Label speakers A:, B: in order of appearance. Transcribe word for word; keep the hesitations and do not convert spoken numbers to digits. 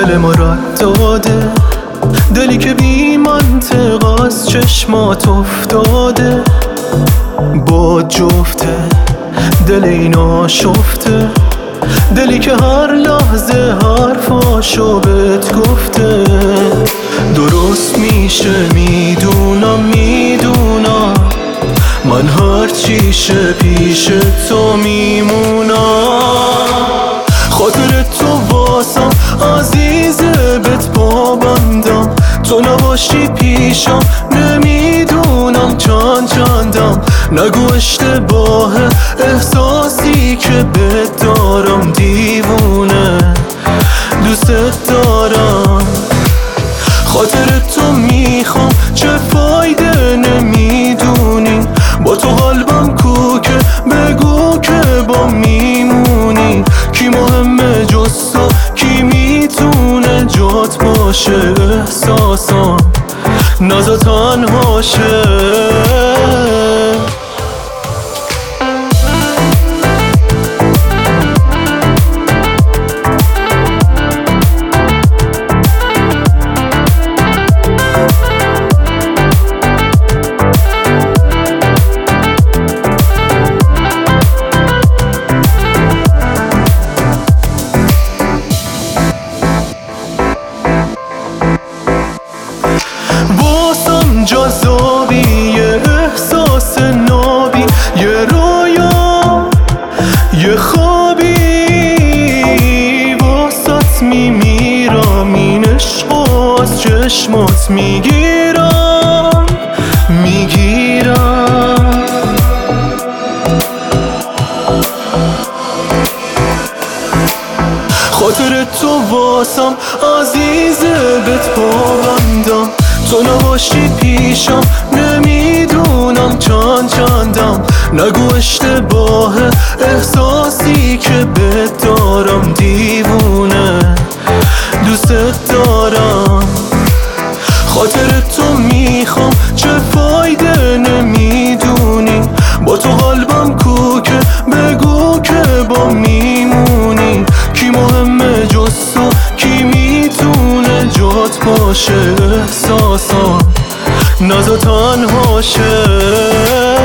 A: دل ما را داده، دلی که بی منطق از چشمات افتاده. با جفته دل اینا شفته، دلی که هر لحظه حرفاشو بهت گفته. درست میشه میدونم میدونم، من هر چیشه پیش تو میمونم. خاطر تو واسم عزیزه بهت پابندم، تو نباشی پیشم نمیدونم چند چندم. نگو اشتباه احساسی که بهت دارم، دیوونه دوست دارم. خاطر تو میخوام چه فایده نمیدونی، با تو قلبم کوکه بگو که با میمونی. کی مهمه جز تو، کی میتونه جات باشه احساسم نزا تنهاشه. باسم جذابی یه احساس نابی، یه رویا یه خوابی. واسط میمیرم این عشق از چشمات میگیرم میگیرم. خاطر تو واسم عزیزه بهت پابندم، تو نباشی پیشم نمیدونم چند چندم. نگو اشتباه احساسی که بهت دارم، دیوونه دوست دارم. خاطر تو میخوام چه فایده نمیدونی، با تو قلبم کوکه بگو که با میمونی. کی مهمه جز تو، کی میتونه جات باشه احساسم نزا تنهاشه.